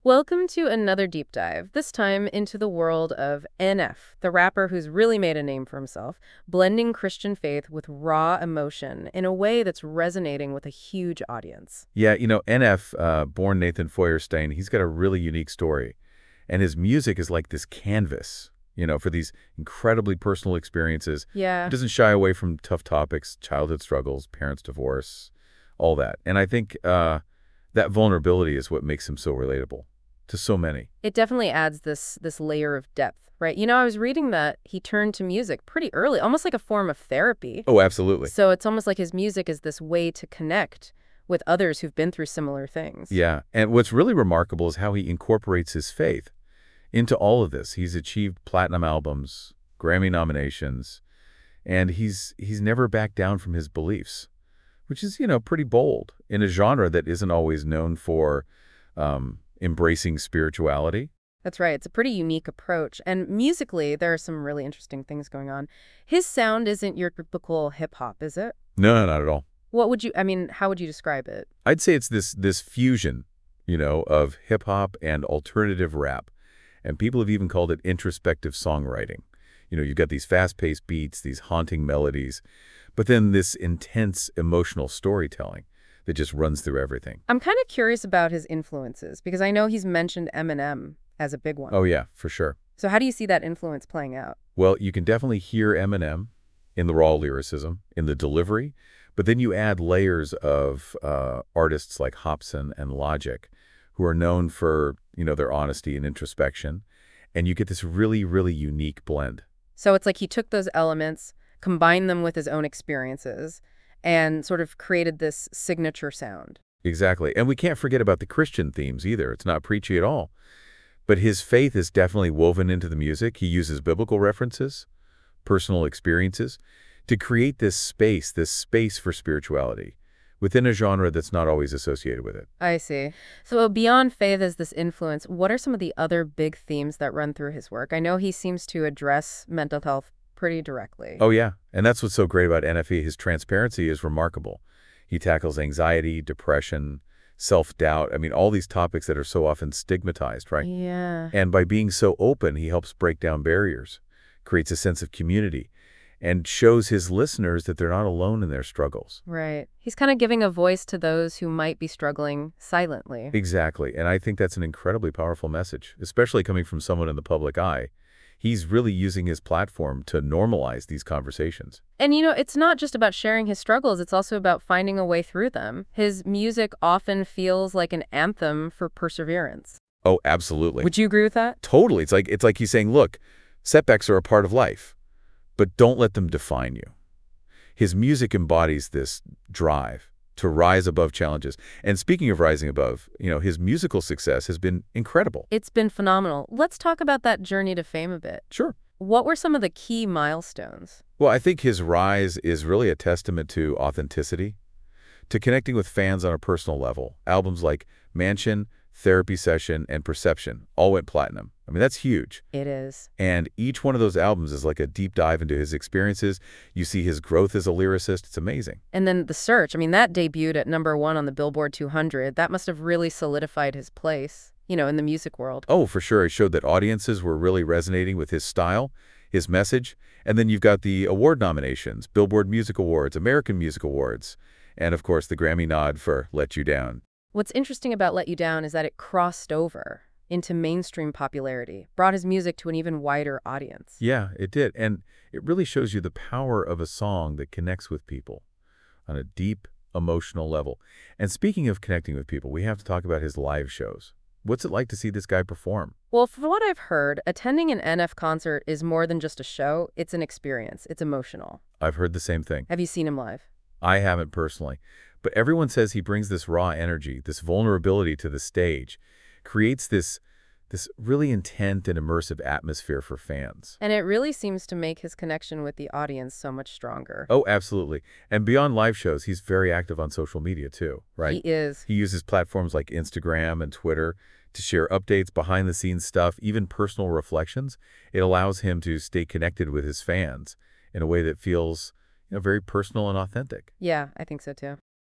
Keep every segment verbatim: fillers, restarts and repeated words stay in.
Welcome to another deep dive, this time into the world of N F, the rapper who's really made a name for himself, blending Christian faith with raw emotion in a way that's resonating with a huge audience. Yeah, you know, N F, uh, born Nathan Feuerstein, he's got a really unique story. And his music is like this canvas, you know, for these incredibly personal experiences. He Yeah, doesn't shy away from tough topics, childhood struggles, parents' divorce, all that. And I think uh, that vulnerability is what makes him so relatable to so many. it definitely adds this this layer of depth, right? You know, I was reading that he turned to music pretty early, almost like a form of therapy. Oh, absolutely. So it's almost like his music is this way to connect with others who've been through similar things. Yeah. And what's really remarkable is how he incorporates his faith into all of this. He's achieved platinum albums, Grammy nominations, and he's he's never backed down from his beliefs, which is, you know, pretty bold in a genre that isn't always known for um, embracing spirituality. That's right. It's a pretty unique approach. And musically, there are some really interesting things going on. His sound isn't your typical hip hop, is it? No, not at all. What would you, I mean, how would you describe it? I'd say it's this this fusion, you know, of hip hop and alternative rap, and people have even called it introspective songwriting. You know, you've got these fast-paced beats, these haunting melodies, but then this intense emotional storytelling that just runs through everything. I'm kind of curious about his influences because I know he's mentioned Eminem as a big one. Oh yeah, for sure. So how do you see that influence playing out? Well, you can definitely hear Eminem in the raw lyricism, in the delivery, but then you add layers of uh, artists like Hobson and Logic, who are known for, you know, their honesty and introspection, and you get this really, really unique blend. So it's like he took those elements, combined them with his own experiences, and sort of created this signature sound. Exactly. And we can't forget about the Christian themes either. It's not preachy at all. But his faith is definitely woven into the music. He uses biblical references, personal experiences, to create this space, this space for spirituality within a genre that's not always associated with it. I see. So beyond faith as this influence, what are some of the other big themes that run through his work? I know he seems to address mental health pretty directly. Oh, yeah. And that's what's so great about N F E. His transparency is remarkable. He tackles anxiety, depression, self-doubt. I mean, all these topics that are so often stigmatized, right? Yeah. And by being so open, he helps break down barriers, creates a sense of community, and shows his listeners that they're not alone in their struggles. Right. He's kind of giving a voice to those who might be struggling silently. Exactly. And I think that's an incredibly powerful message, especially coming from someone in the public eye. He's really using his platform to normalize these conversations. And you know, it's not just about sharing his struggles, it's also about finding a way through them. His music often feels like an anthem for perseverance. Oh, absolutely. Would you agree with that? Totally. It's like it's like he's saying, look, setbacks are a part of life, but don't let them define you. His music embodies this drive to rise above challenges. And speaking of rising above, you know, his musical success has been incredible. It's been phenomenal. Let's talk about that journey to fame a bit. Sure. What were some of the key milestones? Well, I think his rise is really a testament to authenticity, to connecting with fans on a personal level. Albums like Mansion, Therapy Session, and Perception all went platinum. I mean, that's huge. It is. And each one of those albums is like a deep dive into his experiences. You see his growth as a lyricist. It's amazing. And then The Search, I mean, that debuted at number one on the Billboard two hundred. That must have really solidified his place, you know, in the music world. Oh, for sure. It showed that audiences were really resonating with his style, his message. And then you've got the award nominations, Billboard Music Awards, American Music Awards, and of course the Grammy nod for Let You Down. What's interesting about Let You Down is that it crossed over into mainstream popularity, brought his music to an even wider audience. Yeah, it did. And it really shows you the power of a song that connects with people on a deep emotional level. And speaking of connecting with people, we have to talk about his live shows. What's it like to see this guy perform? Well, from what I've heard, attending an N F concert is more than just a show. It's an experience. It's emotional. I've heard the same thing. Have you seen him live? I haven't personally, but everyone says he brings this raw energy, this vulnerability to the stage, creates this this really intense and immersive atmosphere for fans. And it really seems to make his connection with the audience so much stronger. Oh, absolutely. And beyond live shows, he's very active on social media too, right? He is. He uses platforms like Instagram and Twitter to share updates, behind-the-scenes stuff, even personal reflections. It allows him to stay connected with his fans in a way that feels, you know, very personal and authentic. Yeah, I think so too.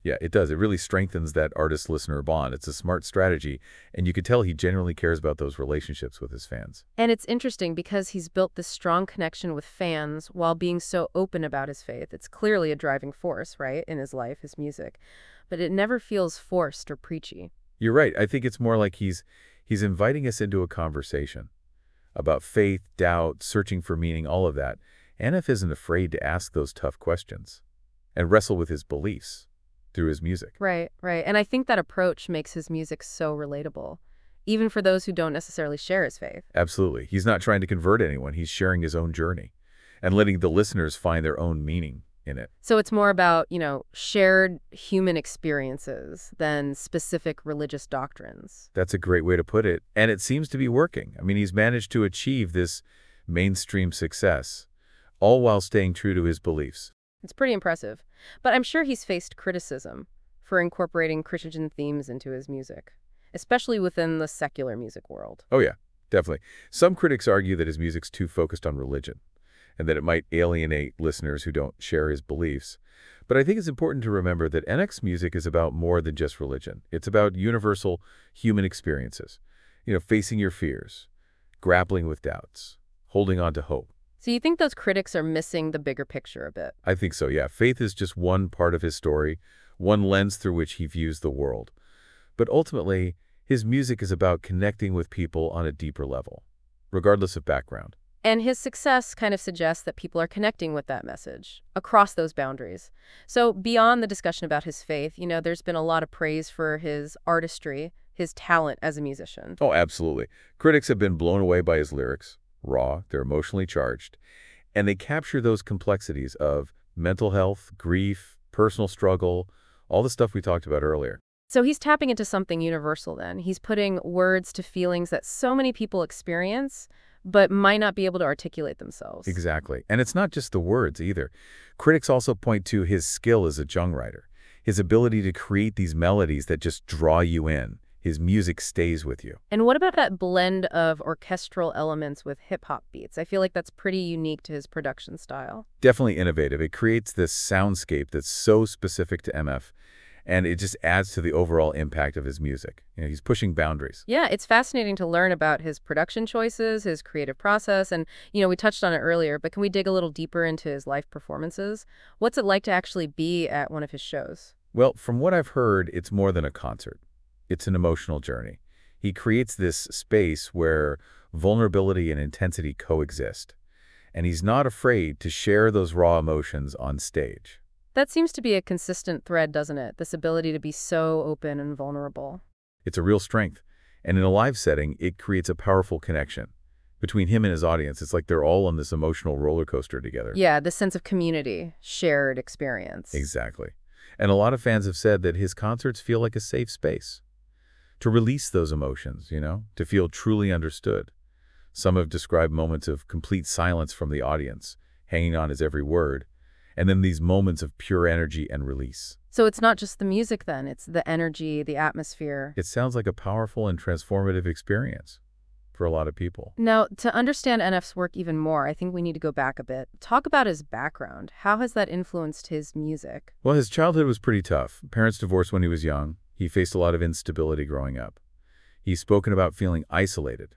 Yeah, it does. It really strengthens that artist-listener bond. It's a smart strategy, and you could tell he genuinely cares about those relationships with his fans. And it's interesting because he's built this strong connection with fans while being so open about his faith. It's clearly a driving force, right, in his life, his music. But it never feels forced or preachy. You're right. I think it's more like he's he's inviting us into a conversation about faith, doubt, searching for meaning, all of that. N F isn't afraid to ask those tough questions and wrestle with his beliefs through his music. Right, right. And I think that approach makes his music so relatable, even for those who don't necessarily share his faith. Absolutely. He's not trying to convert anyone. He's sharing his own journey and letting the listeners find their own meaning in it. So it's more about, you know, shared human experiences than specific religious doctrines. That's a great way to put it, and it seems to be working. I mean, he's managed to achieve this mainstream success, all while staying true to his beliefs. It's pretty impressive. But I'm sure he's faced criticism for incorporating Christian themes into his music, especially within the secular music world. Oh yeah, definitely. Some critics argue that his music's too focused on religion, and that it might alienate listeners who don't share his beliefs. But I think it's important to remember that N X's music is about more than just religion. It's about universal human experiences. You know, facing your fears, grappling with doubts, holding on to hope. So you think those critics are missing the bigger picture a bit? I think so, yeah. Faith is just one part of his story, one lens through which he views the world. But ultimately, his music is about connecting with people on a deeper level, regardless of background. And his success kind of suggests that people are connecting with that message across those boundaries. So beyond the discussion about his faith, you know, there's been a lot of praise for his artistry, his talent as a musician. Oh, absolutely. Critics have been blown away by his lyrics. Raw, they're emotionally charged, and they capture those complexities of mental health, grief, personal struggle, all the stuff we talked about earlier. So he's tapping into something universal then. He's putting words to feelings that so many people experience, but might not be able to articulate themselves. Exactly. And it's not just the words either. Critics also point to his skill as a songwriter, his ability to create these melodies that just draw you in. His music stays with you. And what about that blend of orchestral elements with hip-hop beats? I feel like that's pretty unique to his production style. Definitely innovative. It creates this soundscape that's so specific to M F, and it just adds to the overall impact of his music. You know, he's pushing boundaries. Yeah, it's fascinating to learn about his production choices, his creative process, and, you know, we touched on it earlier, but can we dig a little deeper into his live performances? What's it like to actually be at one of his shows? Well, from what I've heard, it's more than a concert. It's an emotional journey. He creates this space where vulnerability and intensity coexist, and he's not afraid to share those raw emotions on stage. That seems to be a consistent thread, doesn't it? This ability to be so open and vulnerable. It's a real strength, and in a live setting, it creates a powerful connection between him and his audience. It's like they're all on this emotional roller coaster together. Yeah, the sense of community, shared experience. Exactly. And a lot of fans have said that his concerts feel like a safe space to release those emotions, you know, to feel truly understood. Some have described moments of complete silence from the audience, hanging on his every word, and then these moments of pure energy and release. So it's not just the music then, it's the energy, the atmosphere. It sounds like a powerful and transformative experience for a lot of people. Now, to understand N F's work even more, I think we need to go back a bit. Talk about his background. How has that influenced his music? Well, his childhood was pretty tough. Parents divorced when he was young. He faced a lot of instability growing up. He's spoken about feeling isolated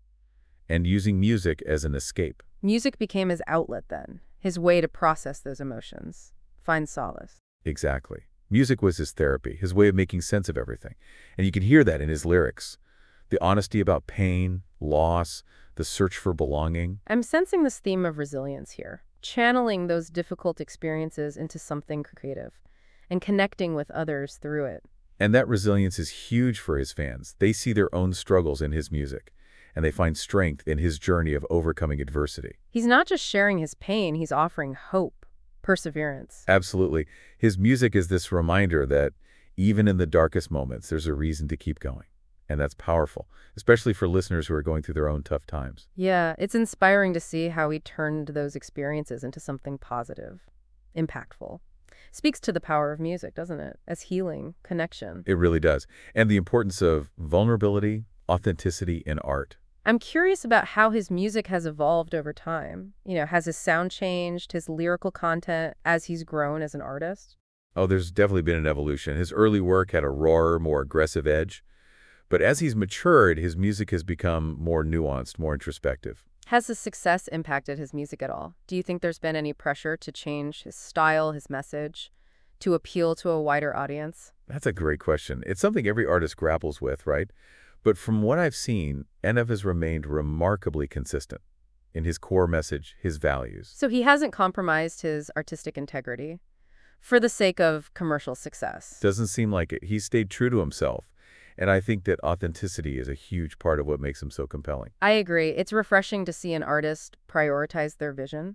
and using music as an escape. Music became his outlet then, his way to process those emotions, find solace. Exactly. Music was his therapy, his way of making sense of everything. And you can hear that in his lyrics. The honesty about pain, loss, the search for belonging. I'm sensing this theme of resilience here, channeling those difficult experiences into something creative and connecting with others through it. And that resilience is huge for his fans. They see their own struggles in his music, and they find strength in his journey of overcoming adversity. He's not just sharing his pain, he's offering hope, perseverance. Absolutely. His music is this reminder that even in the darkest moments, there's a reason to keep going. And that's powerful, especially for listeners who are going through their own tough times. Yeah, it's inspiring to see how he turned those experiences into something positive, impactful. Speaks to the power of music, doesn't it? As healing, connection. It really does. And the importance of vulnerability, authenticity in art. I'm curious about how his music has evolved over time. You know, has his sound changed, his lyrical content as he's grown as an artist? Oh, there's definitely been an evolution. His early work had a rawer, more aggressive edge, but as he's matured, his music has become more nuanced, more introspective. Has his success impacted his music at all? Do you think there's been any pressure to change his style, his message, to appeal to a wider audience? That's a great question. It's something every artist grapples with, right? But from what I've seen, N F has remained remarkably consistent in his core message, his values. So he hasn't compromised his artistic integrity for the sake of commercial success. Doesn't seem like it. He stayed true to himself. And I think that authenticity is a huge part of what makes him so compelling. I agree. It's refreshing to see an artist prioritize their vision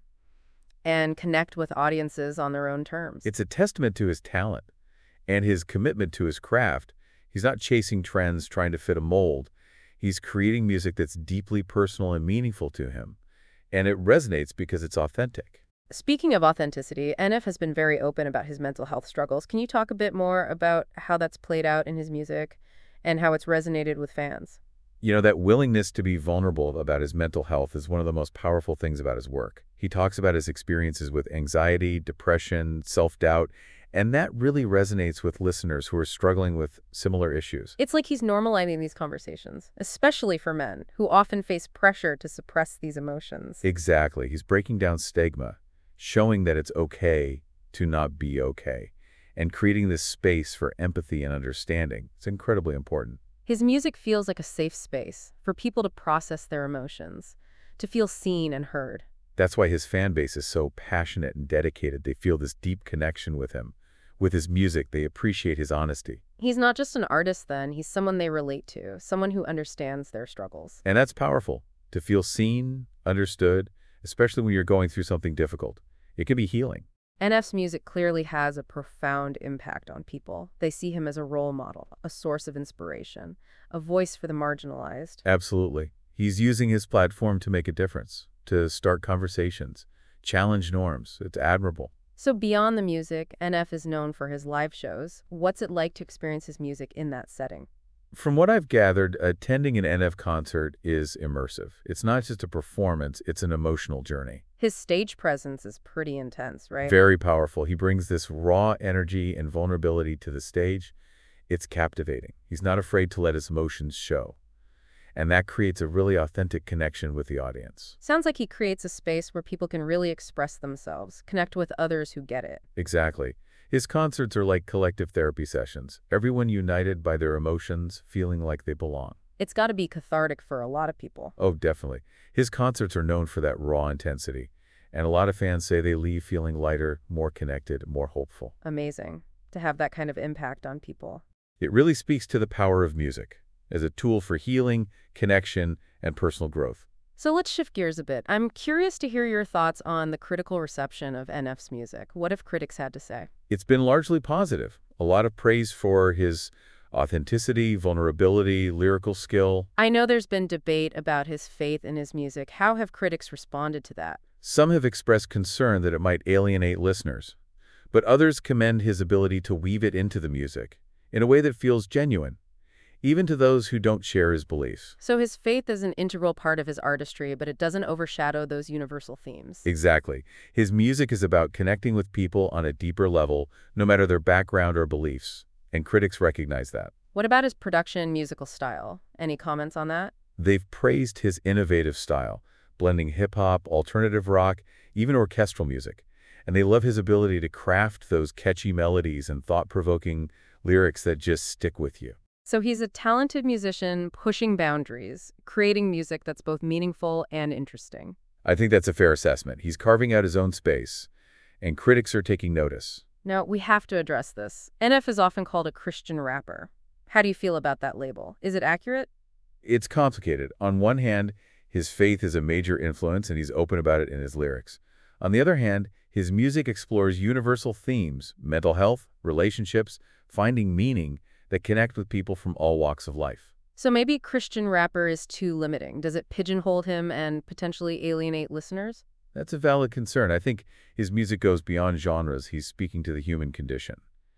and connect with audiences on their own terms. It's a testament to his talent and his commitment to his craft. He's not chasing trends, trying to fit a mold. He's creating music that's deeply personal and meaningful to him. And it resonates because it's authentic. Speaking of authenticity, N F has been very open about his mental health struggles. Can you talk a bit more about how that's played out in his music and how it's resonated with fans? You know, that willingness to be vulnerable about his mental health is one of the most powerful things about his work. He talks about his experiences with anxiety, depression, self-doubt, and that really resonates with listeners who are struggling with similar issues. It's like he's normalizing these conversations, especially for men who often face pressure to suppress these emotions. Exactly. He's breaking down stigma, showing that it's okay to not be okay, and creating this space for empathy and understanding. It's incredibly important. His music feels like a safe space for people to process their emotions, to feel seen and heard. That's why his fan base is so passionate and dedicated. They feel this deep connection with him. With his music, they appreciate his honesty. He's not just an artist then, he's someone they relate to, someone who understands their struggles. And that's powerful, to feel seen, understood, especially when you're going through something difficult. It can be healing. N F's music clearly has a profound impact on people. They see him as a role model, a source of inspiration, a voice for the marginalized. Absolutely. He's using his platform to make a difference, to start conversations, challenge norms. It's admirable. So beyond the music, N F is known for his live shows. What's it like to experience his music in that setting? From what I've gathered, attending an N F concert is immersive. It's not just a performance, it's an emotional journey. His stage presence is pretty intense, right? Very powerful. He brings this raw energy and vulnerability to the stage. It's captivating. He's not afraid to let his emotions show. And that creates a really authentic connection with the audience. Sounds like he creates a space where people can really express themselves, connect with others who get it. Exactly. His concerts are like collective therapy sessions, everyone united by their emotions, feeling like they belong. It's got to be cathartic for a lot of people. Oh, definitely. His concerts are known for that raw intensity, and a lot of fans say they leave feeling lighter, more connected, more hopeful. Amazing to have that kind of impact on people. It really speaks to the power of music as a tool for healing, connection, and personal growth. So let's shift gears a bit. I'm curious to hear your thoughts on the critical reception of N F's music. What have critics had to say? It's been largely positive. A lot of praise for his authenticity, vulnerability, lyrical skill. I know there's been debate about his faith in his music. How have critics responded to that? Some have expressed concern that it might alienate listeners, but others commend his ability to weave it into the music in a way that feels genuine, even to those who don't share his beliefs. So his faith is an integral part of his artistry, but it doesn't overshadow those universal themes. Exactly. His music is about connecting with people on a deeper level, no matter their background or beliefs, and critics recognize that. What about his production and musical style? Any comments on that? They've praised his innovative style, blending hip-hop, alternative rock, even orchestral music. And they love his ability to craft those catchy melodies and thought-provoking lyrics that just stick with you. So he's a talented musician pushing boundaries, creating music that's both meaningful and interesting. I think that's a fair assessment. He's carving out his own space, and critics are taking notice. Now, we have to address this. N F is often called a Christian rapper. How do you feel about that label? Is it accurate? It's complicated. On one hand, his faith is a major influence, and he's open about it in his lyrics. On the other hand, his music explores universal themes, mental health, relationships, finding meaning, that connect with people from all walks of life. So maybe Christian rapper is too limiting. Does it pigeonhole him and potentially alienate listeners? That's a valid concern. I think his music goes beyond genres. He's speaking to the human condition.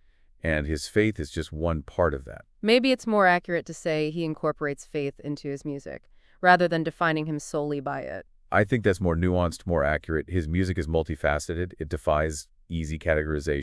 And his faith is just one part of that. Maybe it's more accurate to say he incorporates faith into his music, rather than defining him solely by it. I think that's more nuanced, more accurate. His music is multifaceted. It defies easy categorization.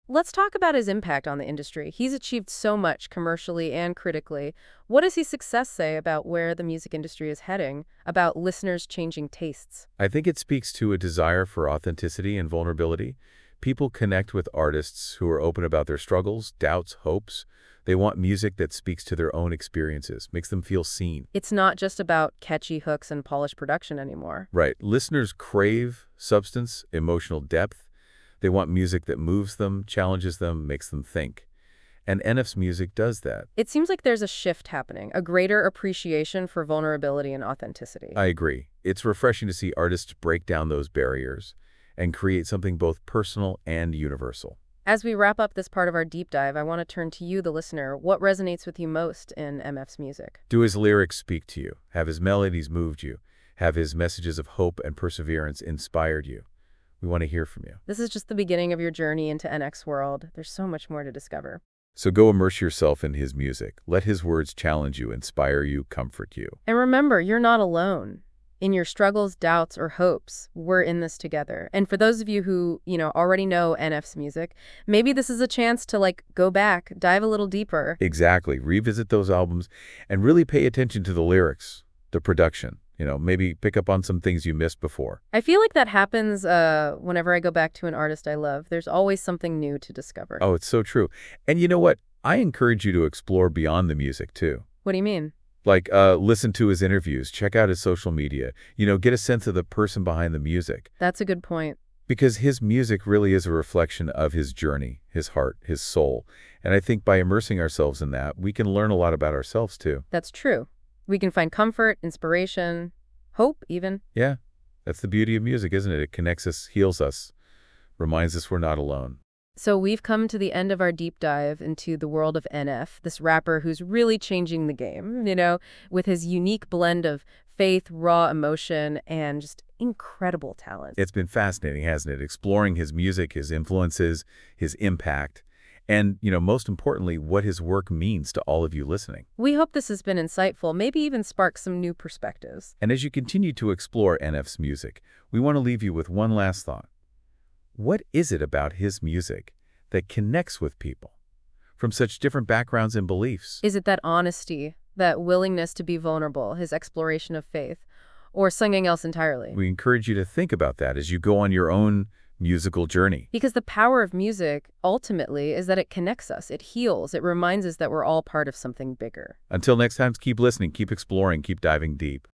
Let's talk about his impact on the industry. He's achieved so much commercially and critically. What does his success say about where the music industry is heading, about listeners changing tastes? I think it speaks to a desire for authenticity and vulnerability. People connect with artists who are open about their struggles, doubts, hopes. They want music that speaks to their own experiences, makes them feel seen. It's not just about catchy hooks and polished production anymore. Right. Listeners crave substance, emotional depth. They want music that moves them, challenges them, makes them think. And N F's music does that. It seems like there's a shift happening, a greater appreciation for vulnerability and authenticity. I agree. It's refreshing to see artists break down those barriers and create something both personal and universal. As we wrap up this part of our deep dive, I want to turn to you, the listener. What resonates with you most in M F's music? Do his lyrics speak to you? Have his melodies moved you? Have his messages of hope and perseverance inspired you? We want to hear from you. This is just the beginning of your journey into N X's world. There's so much more to discover. So go immerse yourself in his music. Let his words challenge you, inspire you, comfort you. And remember, you're not alone. In your struggles, doubts, or hopes, we're in this together. And for those of you who, you know, already know N F's music, maybe this is a chance to, like, go back, dive a little deeper. Exactly. Revisit those albums and really pay attention to the lyrics, the production. You know, maybe pick up on some things you missed before. I feel like that happens uh, whenever I go back to an artist I love. There's always something new to discover. Oh, it's so true. And you know what? I encourage you to explore beyond the music, too. What do you mean? Like, uh, listen to his interviews, check out his social media, you know, get a sense of the person behind the music. That's a good point. Because his music really is a reflection of his journey, his heart, his soul. And I think by immersing ourselves in that, we can learn a lot about ourselves, too. That's true. We can find comfort, inspiration, hope, even. Yeah, that's the beauty of music, isn't it? It connects us, heals us, reminds us we're not alone. So we've come to the end of our deep dive into the world of N F, this rapper who's really changing the game, you know, with his unique blend of faith, raw emotion, and just incredible talent. It's been fascinating, hasn't it? Exploring his music, his influences, his impact, and, you know, most importantly, what his work means to all of you listening. We hope this has been insightful, maybe even spark some new perspectives. And as you continue to explore N F's music, we want to leave you with one last thought. What is it about his music that connects with people from such different backgrounds and beliefs? Is it that honesty, that willingness to be vulnerable, his exploration of faith, or something else entirely? We encourage you to think about that as you go on your own musical journey. Because the power of music, ultimately, is that it connects us, it heals, it reminds us that we're all part of something bigger. Until next time, keep listening, keep exploring, keep diving deep.